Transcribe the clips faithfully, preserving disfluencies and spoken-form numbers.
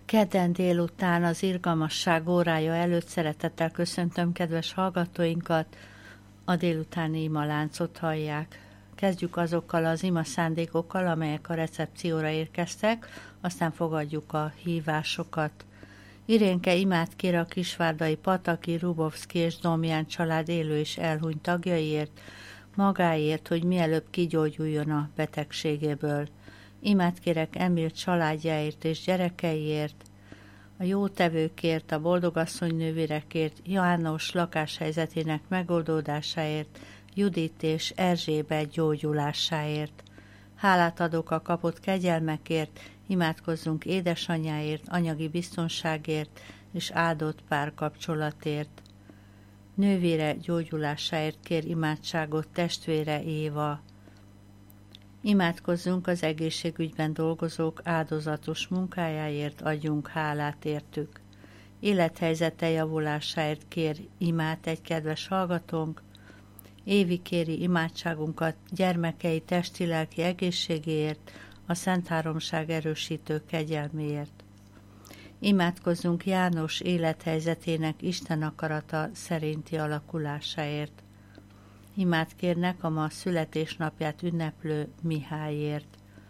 Kedden délután az irgalmasság órája előtt szeretettel köszöntöm kedves hallgatóinkat, a délutáni imaláncot hallják. Kezdjük azokkal az ima szándékokkal, amelyek a recepcióra érkeztek, aztán fogadjuk a hívásokat. Irénke imát kér a kisvárdai Pataki, Rubovszki és Domján család élő és elhunyt tagjaiért, magáért, hogy mielőbb kigyógyuljon a betegségéből. Imát kérek Emil családjáért és gyerekeiért, a jótevőkért, a boldogasszony nővérekért, János lakáshelyzetének megoldódásáért, Judit és Erzsébet gyógyulásáért. Hálát adok a kapott kegyelmekért, imádkozzunk édesanyjáért, anyagi biztonságért és áldott párkapcsolatért. Nővére gyógyulásáért kér imádságot testvére Éva. Imádkozzunk az egészségügyben dolgozók áldozatos munkájáért, adjunk hálát értük. Élethelyzete javulásáért kér imát egy kedves hallgatónk. Évi kéri imádságunkat gyermekei testi-lelki egészségéért, a Szent Háromság erősítő kegyelméért. Imádkozzunk János élethelyzetének Isten akarata szerinti alakulásáért. Imát kérnek a ma születésnapját ünneplő Mihályért.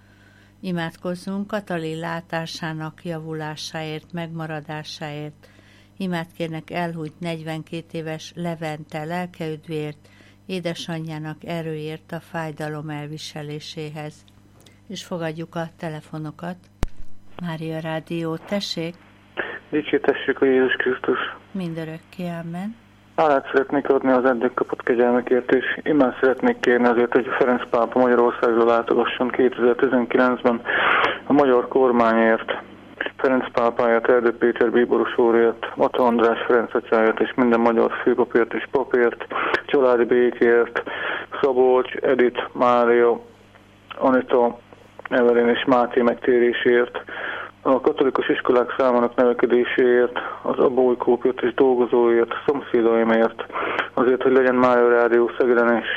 Imádkozzunk Katalin látásának javulásáért, megmaradásáért. Imát kérnek elhunyt negyvenkét éves Levente lelkeüdvért, édesanyjának erőért a fájdalom elviseléséhez. És fogadjuk a telefonokat. Mária Rádió, tessék! Dicsértessék a Jézus Krisztus! Mindörökké, amen. Hálát szeretnék adni az eddig kapott kegyelmekért, és imán szeretnék kérni azért, hogy Ferenc pápa Magyarországra látogasson kétezer-tizenkilencben a magyar kormányért, Ferenc pápáért, Erdő Péter bíboros úrért, Mata András Ferenc atyáért, és minden magyar főpapért és papért, családi békért, Szabolcs, Edith, Mária, Anita, Evelyn és Máté megtérésért, a katolikus iskolák számának növekedéséért, az abólykópért és dolgozóért, a szomszédaimért, azért, hogy legyen Mária Rádió Szegeden is,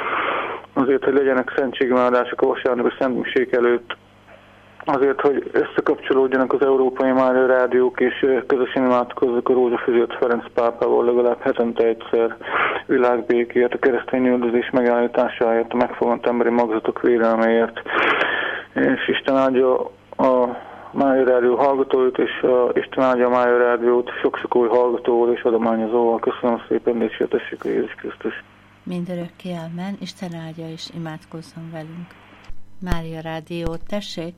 azért, hogy legyenek szentségimádások a vasárnapi szentmiség előtt, azért, hogy összekapcsolódjanak az európai Mária Rádiók, és közösen imádkozzak a rózsafűzött Ferenc pápával legalább hetente egyszer, világbékért, a keresztény üldözés megállításáért, a megfogant emberi magzatok védelméért, és Isten áldja a Mária Rádió hallgatóit, és uh, Isten áldja a Mária Rádiót sok-sok új hallgatóval és adományozóval. Köszönöm szépen, dicsértessék a Jézus Krisztus. Mindörökké, amen. Isten áldja és imádkozzon velünk. Mária Rádió, tessék!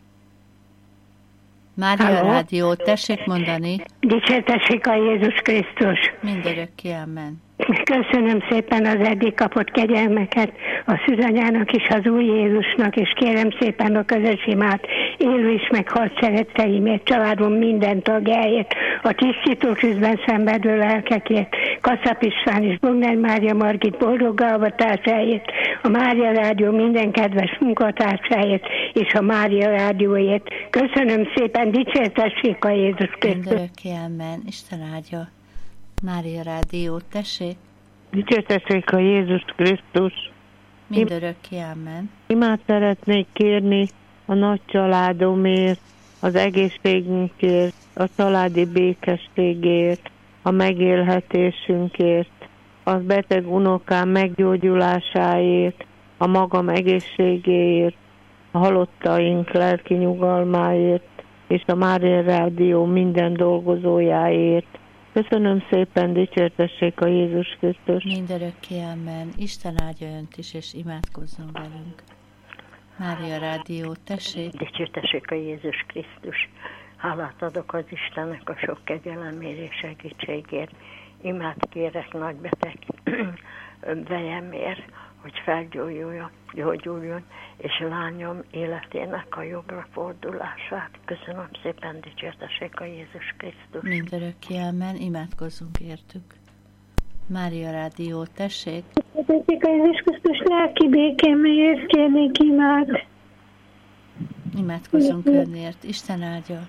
Mária Halló? Rádió, tessék mondani! Dicsértessék a Jézus Krisztus! Mindörökké, amen. Köszönöm szépen az eddig kapott kegyelmeket a szűzanyának és az új Jézusnak, és kérem szépen a közös imát élő is meg halt szeretteimért, családom minden tagjáért, a tisztító tűzben szenvedő lelkekért, Kaszap István és Bogner Mária Margit boldog avatásáért, a Mária Rádió minden kedves munkatársáért, és a Mária Rádióért. Köszönöm szépen, dicsértessék a Jézus Krisztus! Mindörökké, amen. Isten áldja. Mária Rádió, tessék! Dicsértessék a Jézus Krisztus! Mindörökké, amen. Imát szeretnék kérni a nagy családomért, az egészségünkért, a családi békességért, a megélhetésünkért, az beteg unokám meggyógyulásáért, a magam egészségéért, a halottaink lelki nyugalmáért, és a Mária Rádió minden dolgozójáért. Köszönöm szépen, dicsértessék a Jézus Krisztus. Mindörökké, amen. Isten áldja önt is, és imádkozzon velünk. Mária Rádió, tessék. Dicsértessék a Jézus Krisztus. Hálát adok az Istennek a sok kegyelemért és segítségért. Imát kérek nagybeteg vejemért, hogy felgyógyuljon, gyógyuljon, és lányom életének a jobbra fordulását. Köszönöm szépen, dicsértessék a Jézus Krisztus. Mindörökké, amen. Imádkozzunk értük. Mária Rádió, tessék. Dicsértessék a Jézus Krisztus lelki békémért kérnék imát. Imádkozzunk önért. Isten áldja.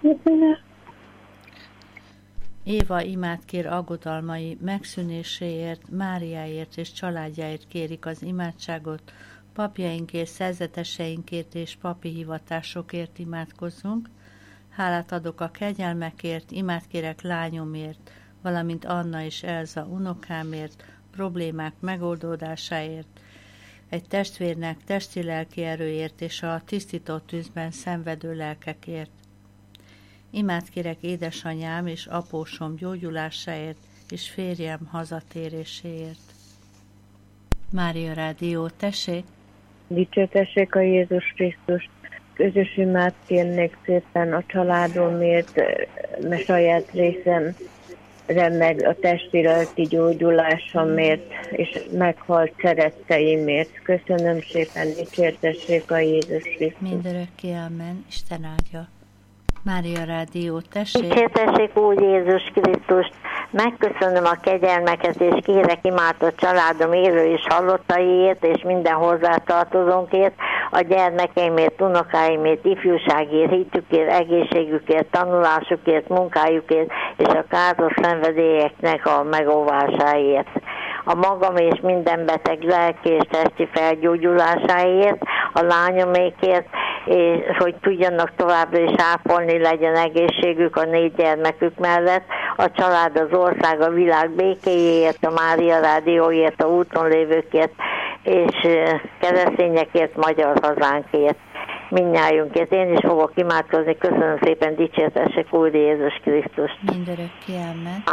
Éva imát kér aggodalmai megszűnéséért, Máriáért és családjáért kérik az imádságot, papjainkért, szerzeteseinkért és papi hivatásokért imádkozzunk, Hálát adok a kegyelmekért, imát kérek lányomért, valamint Anna és Elza unokámért, problémák megoldódásáért, egy testvérnek testi-lelki erőért és a tisztított tűzben szenvedő lelkekért. Imát kérek édesanyám és apósom gyógyulásáért, és férjem hazatéréséért. Mária Rádió, tessék! Dicsőtessék a Jézus Krisztus! Közös imát kérnék szépen a családomért, mert saját részemre meg a testi-lelki gyógyulásomért, és meghalt szeretteimért. Köszönöm szépen, dicsértessék a Jézus Krisztus! Mindörökké, amen, Isten áldja. Mária Rádió, tessék! Dicsértessék úgy Jézus Krisztust! Megköszönöm a kegyelmeket, és kérek imát a családom élő és halottaiért, és minden hozzátartozónkért, a gyermekeimért, unokáimért, ifjúságért, hitükért, egészségükért, tanulásukért, munkájukért, és a káros szenvedélyeknek a megóvásáért. A magam és minden beteg lelki és testi felgyógyulásáért, a lányomékért, és hogy tudjanak továbbra is ápolni, legyen egészségük a négy gyermekük mellett, a család, az ország, a világ békéjéért, a Mária Rádióért, a úton lévőkért, és keresztényekért, magyar hazánkért, mindnyájunkért. Én is fogok imádkozni. Köszönöm szépen, dicsértessék Úr Jézus Krisztust. Mindörökké, amen.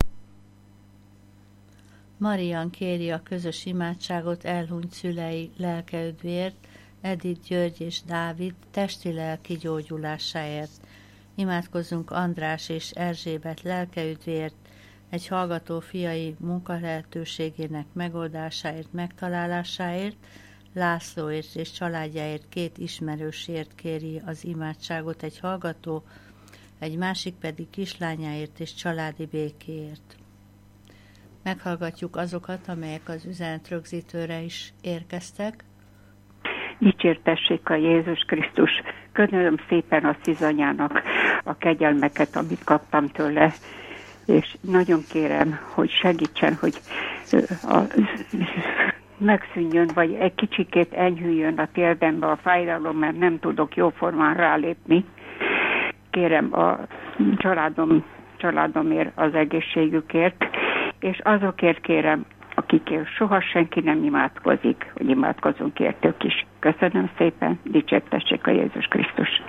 Marian kéri a közös imádságot elhunyt szülei lelkeüdvért, Edith, György és Dávid testi-lelki gyógyulásáért. Imádkozzunk András és Erzsébet lelkeüdvért, egy hallgató fiai munkalehetőségének megoldásáért, megtalálásáért, Lászlóért és családjáért két ismerősért kéri az imádságot egy hallgató, egy másik pedig kislányáért és családi békéért. Meghallgatjuk azokat, amelyek az üzenet rögzítőre is érkeztek. Dicsértessék a Jézus Krisztus! Köszönöm szépen a szűzanyának a kegyelmeket, amit kaptam tőle, és nagyon kérem, hogy segítsen, hogy a, megszűnjön, vagy egy kicsikét enyhüljön a térdembe a fájdalom, mert nem tudok jóformán rálépni. Kérem a családom, családomért, az egészségükért, és azokért kérem, akikért soha senki nem imádkozik, hogy imádkozunk értük is. Köszönöm szépen, dicsértessék a Jézus Krisztus!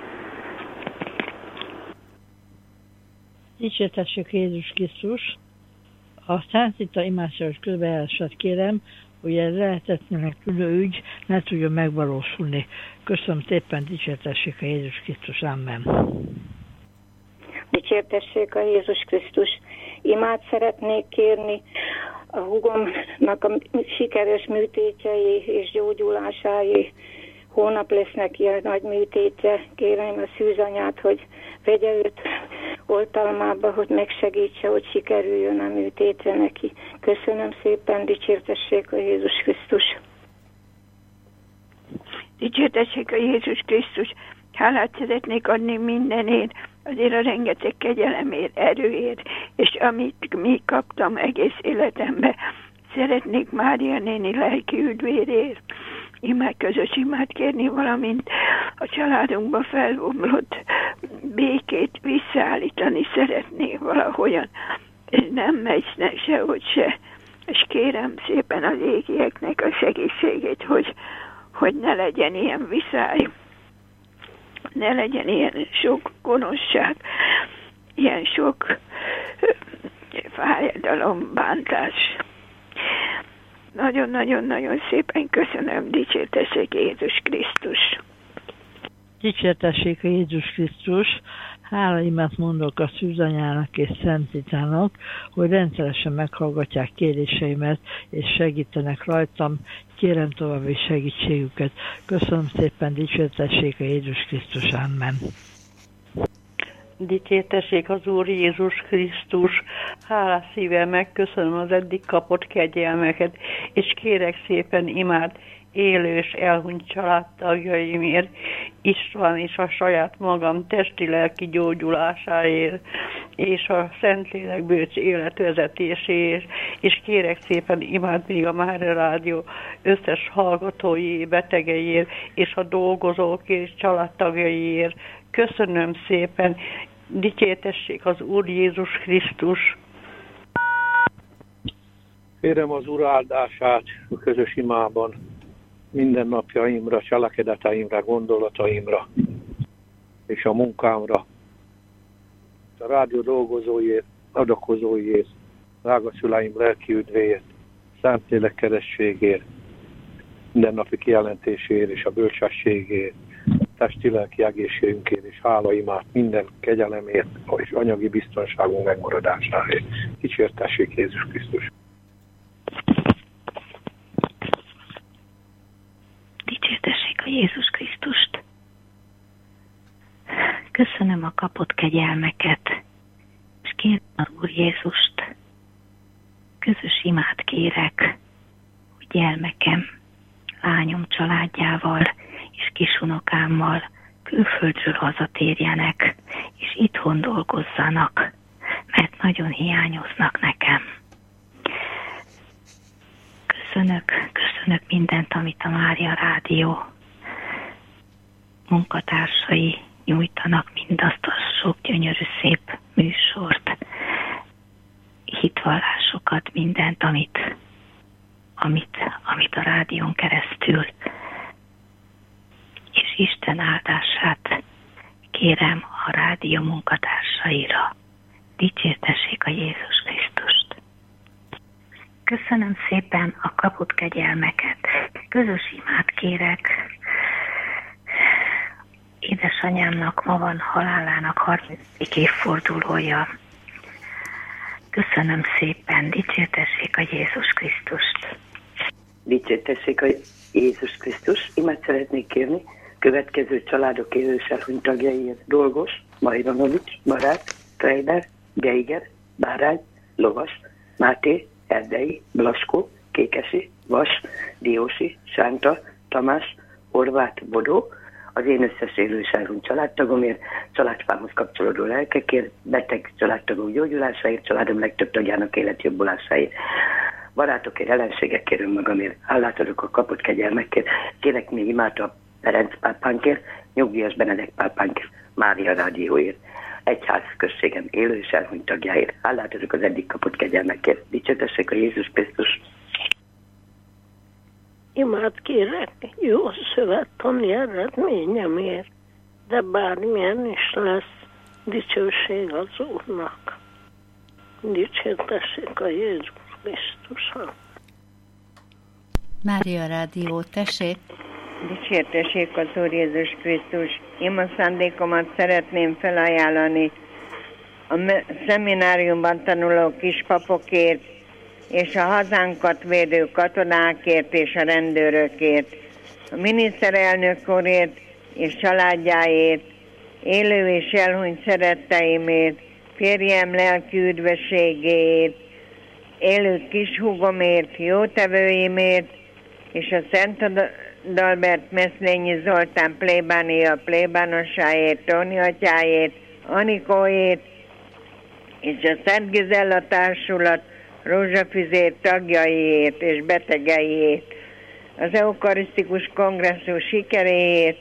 Dicsértessék Jézus Krisztus! A Szent Rita imádságos közbejárással kérem, hogy ez lehetetlenek tűnő ügy ne tudjon megvalósulni. Köszönöm szépen, dicsértessék a Jézus Krisztus, amen. Dicsértessék a Jézus Krisztus! Imát szeretnék kérni a húgomnak a sikeres műtétjei és gyógyulásái. Hónap lesz neki a nagy műtétje. Kérem a szűzanyát, hogy vegye őt oltalmába, hogy megsegítse, hogy sikerüljön a műtétre neki. Köszönöm szépen, dicsértessék a Jézus Krisztus! Dicsértessék a Jézus Krisztus! Hálát szeretnék adni mindenért, azért a rengeteg kegyelemért, erőért, és amit mi kaptam egész életemben. Szeretnék Mária néni lelki üdvérért, imád, közös imát kérni, valamint a családunkba felbomlott békét visszaállítani szeretnék valahogyan. Ez nem megy ne, sehogy se. És kérem szépen az égieknek a segítségét, hogy, hogy ne legyen ilyen viszály, ne legyen ilyen sok gonoszság, ilyen sok fájdalom, bántás. Nagyon-nagyon-nagyon szépen köszönöm, dicsértessék Jézus Krisztus! Dicsértessék a Jézus Krisztus! Hálaimát mondok a szűzanyának és Szent Ritának, hogy rendszeresen meghallgatják kéréseimet, és segítenek rajtam. Kérem további segítségüket. Köszönöm szépen, dicsértessék a Jézus Krisztus, amen. Dicsértessék az Úr Jézus Krisztus, hálás szívvel megköszönöm az eddig kapott kegyelmeket, és kérek szépen imád élő és elhunyt családtagjaimért, István és a saját magam testi-lelki gyógyulásáért, és a Szentlélek bölcs életvezetéséért, és kérek szépen imád még a Mária Rádió összes hallgatói, betegeiért, és a dolgozók és családtagjaiért. Köszönöm szépen. Dicsértessék az Úr Jézus Krisztus. Kérem az Úr áldását a közös imában, mindennapjaimra, cselekedeteimre, gondolataimra és a munkámra, a rádió dolgozóiért, adakozóiért, drága szüleim lelki üdvéért, Szentlélek kerességért, mindennapi kijelentésért és a bölcsességért, testi-lelki egészségünkért és hálaimát, minden kegyelemért és anyagi biztonságunk megmaradásáért. Dicsértessék Jézus Krisztus! Dicsértessék a Jézus Krisztust! Köszönöm a kapott kegyelmeket, és kérem az Úr Jézust, közös imát kérek, hogy gyermekem, lányom családjával és kisunokámmal külföldről hazatérjenek, és itthon dolgozzanak, mert nagyon hiányoznak nekem. Köszönök, köszönök mindent, amit a Mária Rádió munkatársai nyújtanak, mindazt a sok gyönyörű szép műsort, hitvallásokat, mindent, amit, amit, amit a rádión keresztül, és Isten áldását kérem a rádió munkatársaira. Dicsértessék a Jézus Krisztust! Köszönöm szépen a kapott kegyelmeket. Közös imát kérek. Édesanyámnak ma van halálának harminc évfordulója. Köszönöm szépen, dicsértessék a Jézus Krisztust. Dicsértessék a Jézus Krisztus. Imát szeretnék kérni következő családok élős elhunyt tagjaiért: Dolgos, Majranovics, Barát, Treiber, Geiger, Bárány, Lovas, Máté, Erdei, Blaskó, Kékesi, Vas, Diósi, Sánta, Tamás, Horváth, Bodó, az én összes élő és elhunyt családtagomért, családfámhoz kapcsolódó lelkekért, beteg családtagok gyógyulásáért, családom legtöbb tagjának életjobbulásáért, barátokért, ellenségekért, önmagamért, hálát adok a kapott kegyelmekért, kérek még imát a Ferenc pápánkért, nyugdíjas Benedek pápánkért, Mária Rádióért, egyház községem élő és elhunyt tagjáért, hálát adok az eddig kapott kegyelmekért. Dicsértessék a Jézus Krisztus! Imát kérek jó szövettani eredményemért, de bármilyen is lesz, dicsőség az Úrnak. Dicsértessék a Jézus Krisztuson. Mária Rádió, tessék! Dicsértessék az Úr Jézus Krisztus. Ima szándékomat szeretném felajánlani a szemináriumban tanuló kispapokért, és a hazánkat védő katonákért és a rendőrökért, a miniszterelnök úrért és családjáért, élő és elhunyt szeretteimért, férjem lelki üdvösségéért, élő kishúgomért, jótevőimért, és a Szent Adalbert Meszlényi Zoltán plébánia plébánosáért, Tóni atyáért, Anikóért, és a Szent Gizella Társulat rózsafüzér tagjaiért és betegeiért, az eukarisztikus kongresszus sikeréért,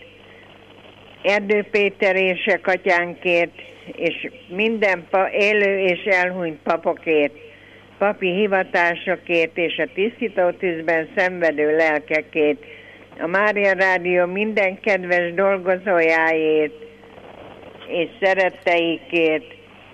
Erdő Péter érsek atyánkért, és minden pa, élő és elhunyt papokért, papi hivatásokért és a tisztító tűzben szenvedő lelkekért, a Mária Rádió minden kedves dolgozójáért és szeretteikért,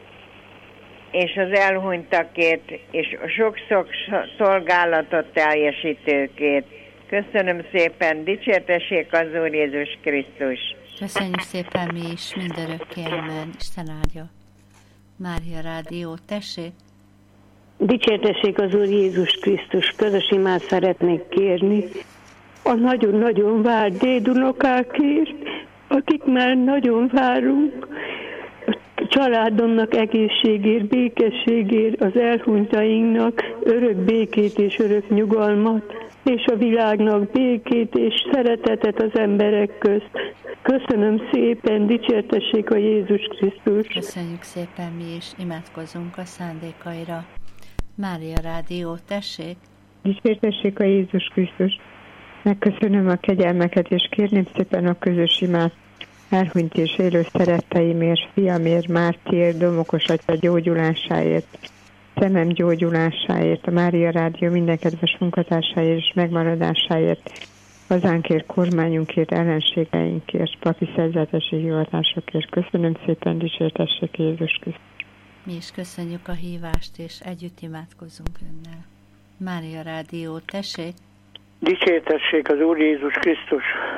és az elhunytakért, és a sok-sok szolgálatot teljesítőkért. Köszönöm szépen, dicsértessék az Úr Jézus Krisztus. Köszönjük szépen mi is, mindörökké, amen. Isten áldja. Mária Rádió, tessék! Dicsértessék az Úr Jézus Krisztus, közös imát szeretnék kérni a nagyon-nagyon várt dédunokákért, akik már nagyon várunk, a családomnak egészségért, békességért, az elhunytainknak örök békét és örök nyugalmat, és a világnak békét és szeretetet az emberek közt. Köszönöm szépen, dicsértessék a Jézus Krisztus. Köszönjük szépen mi is, imádkozzunk a szándékaira. Mária Rádió, tessék! Dicsértessék a Jézus Krisztus. Megköszönöm a kegyelmeket, és kérném szépen a közös imát elhunyt és élő szeretteimért, fiamért, Mártiért, Domokos atya gyógyulásáért, szemem gyógyulásáért, a Mária Rádió minden kedves munkatársáért és megmaradásáért, hazánkért, kormányunkért, ellenségeinkért, papi szerzetesi hivatásokért. Köszönöm szépen, dicsértessék Jézus Krisztus. Mi is köszönjük a hívást, és együtt imádkozzunk önnel. Mária Rádió, tessék! Dicsértessék az Úr Jézus Krisztus!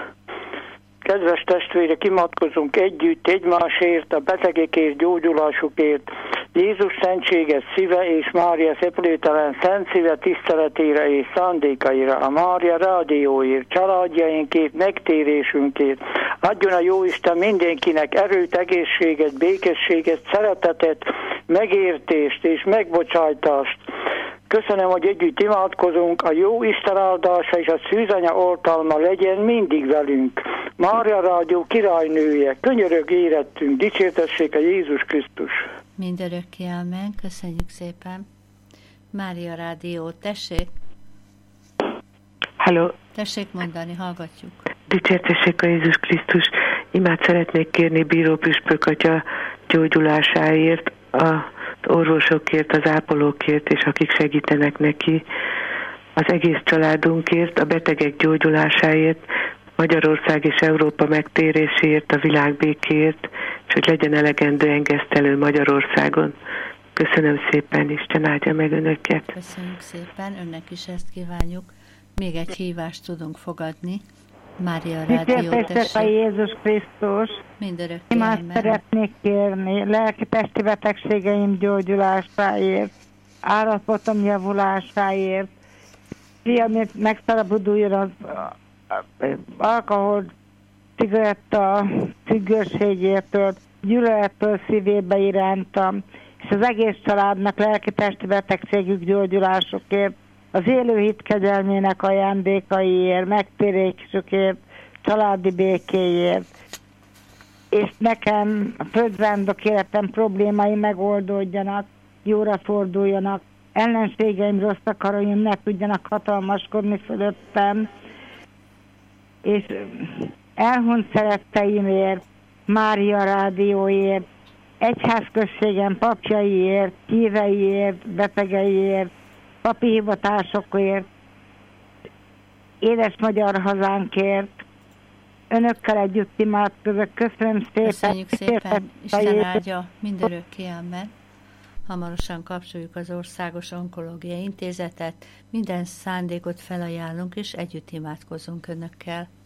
Kedves testvérek, imádkozunk együtt egymásért, a betegekért, gyógyulásukért, Jézus szentséges szíve és Mária szeplőtelen szent szíve tiszteletére és szándékaira, a Mária Rádióért, családjainkért, megtérésünkért. Adjon a Jóisten mindenkinek erőt, egészséget, békességet, szeretetet, megértést és megbocsájtást. Köszönöm, hogy együtt imádkozunk, a jó Isten áldása és a szűzanya oltalma legyen mindig velünk. Mária Rádió királynője, könyörög érettünk, dicsértessék a Jézus Krisztus. Mindörökké amen, köszönjük szépen. Mária Rádió, tessék! Halló! Tessék mondani, hallgatjuk. Dicsértessék a Jézus Krisztus. Imát szeretnék kérni Bíró Püspök atya gyógyulásáért, az orvosokért, az ápolókért, és akik segítenek neki, az egész családunkért, a betegek gyógyulásáért, Magyarország és Európa megtéréséért, a világ békéért, és hogy legyen elegendő engesztelő Magyarországon. Köszönöm szépen, Isten áldja meg önöket. Köszönjük szépen, önnek is ezt kívánjuk. Még egy hívást tudunk fogadni. Mária Rádió, tessék. A Jézus Krisztus. Mindörökké imád szeretnék kérni, lelki-testi betegségeim gyógyulásáért, állapotom javulásáért, fiamért megszabaduljon az alkohol, cigaretta függőségétől, gyűlölettől szívébe irántam, és az egész családnak lelki-testi betegségük gyógyulásokért, az élő hit kegyelmének ajándékaiért, megtérésükért, családi békéért, és nekem a földrándok életem problémái megoldódjanak, jóra forduljanak, ellenségeim, rossz akaróim ne tudjanak hatalmaskodni fölöttem, és elhunyt szeretteimért, Mária Rádióért, egyházközségem papjaiért, híveiért, betegeiért, papi hivatásokért, édes magyar hazánkért, önökkel együtt imádkozok. Köszönöm szépen. Köszönjük szépen. Isten áldja mindörökké, amen. Hamarosan kapcsoljuk az Országos Onkológiai Intézetet. Minden szándékot felajánlunk, és együtt imádkozunk önökkel.